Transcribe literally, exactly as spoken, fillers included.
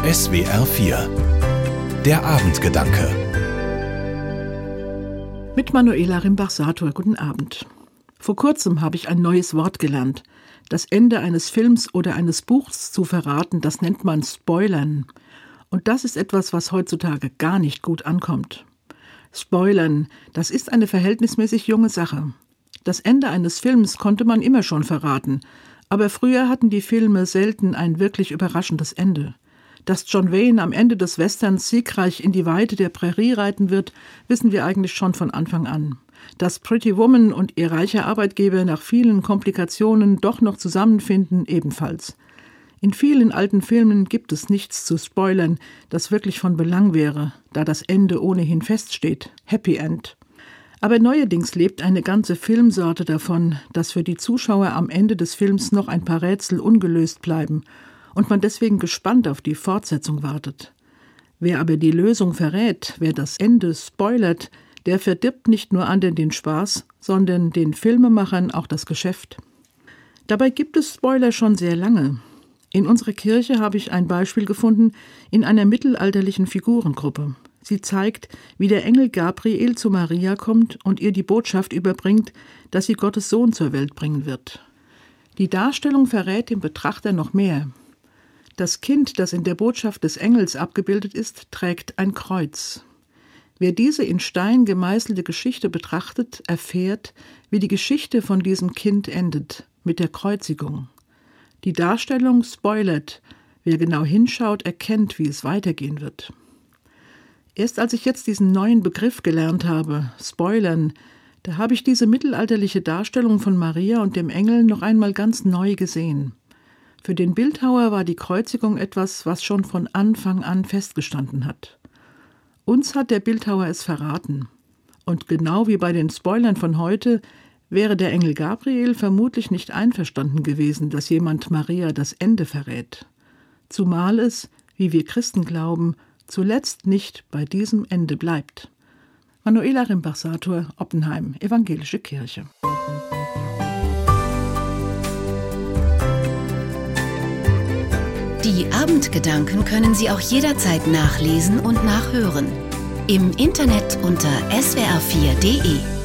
S W R vier. Der Abendgedanke. Mit Manuela Rimbach-Sator, guten Abend. Vor kurzem habe ich ein neues Wort gelernt. Das Ende eines Films oder eines Buchs zu verraten, das nennt man Spoilern. Und das ist etwas, was heutzutage gar nicht gut ankommt. Spoilern, das ist eine verhältnismäßig junge Sache. Das Ende eines Films konnte man immer schon verraten, aber früher hatten die Filme selten ein wirklich überraschendes Ende. Dass John Wayne am Ende des Westerns siegreich in die Weite der Prärie reiten wird, wissen wir eigentlich schon von Anfang an. Dass Pretty Woman und ihr reicher Arbeitgeber nach vielen Komplikationen doch noch zusammenfinden, ebenfalls. In vielen alten Filmen gibt es nichts zu spoilern, das wirklich von Belang wäre, da das Ende ohnehin feststeht. Happy End. Aber neuerdings lebt eine ganze Filmsorte davon, dass für die Zuschauer am Ende des Films noch ein paar Rätsel ungelöst bleiben und man deswegen gespannt auf die Fortsetzung wartet. Wer aber die Lösung verrät, wer das Ende spoilert, der verdirbt nicht nur anderen den Spaß, sondern den Filmemachern auch das Geschäft. Dabei gibt es Spoiler schon sehr lange. In unserer Kirche habe ich ein Beispiel gefunden in einer mittelalterlichen Figurengruppe. Sie zeigt, wie der Engel Gabriel zu Maria kommt und ihr die Botschaft überbringt, dass sie Gottes Sohn zur Welt bringen wird. Die Darstellung verrät dem Betrachter noch mehr. Das Kind, das in der Botschaft des Engels abgebildet ist, trägt ein Kreuz. Wer diese in Stein gemeißelte Geschichte betrachtet, erfährt, wie die Geschichte von diesem Kind endet, mit der Kreuzigung. Die Darstellung spoilert. Wer genau hinschaut, erkennt, wie es weitergehen wird. Erst als ich jetzt diesen neuen Begriff gelernt habe, Spoilern, da habe ich diese mittelalterliche Darstellung von Maria und dem Engel noch einmal ganz neu gesehen. Für den Bildhauer war die Kreuzigung etwas, was schon von Anfang an festgestanden hat. Uns hat der Bildhauer es verraten. Und genau wie bei den Spoilern von heute wäre der Engel Gabriel vermutlich nicht einverstanden gewesen, dass jemand Maria das Ende verrät. Zumal es, wie wir Christen glauben, zuletzt nicht bei diesem Ende bleibt. Manuela Rimbach-Sator, Oppenheim, Evangelische Kirche. Die Abendgedanken können Sie auch jederzeit nachlesen und nachhören. Im Internet unter S W R vier punkt de.